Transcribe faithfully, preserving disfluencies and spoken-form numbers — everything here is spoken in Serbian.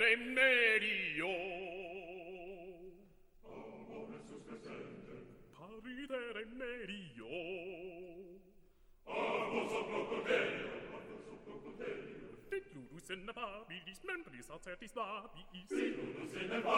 Paridere medio. Amore suspesente. Paridere medio. Avos oblocotelio, avos oblocotelio. Fit ludus in nefabilis, membris acertis vabis. Fit ludus in nefabilis.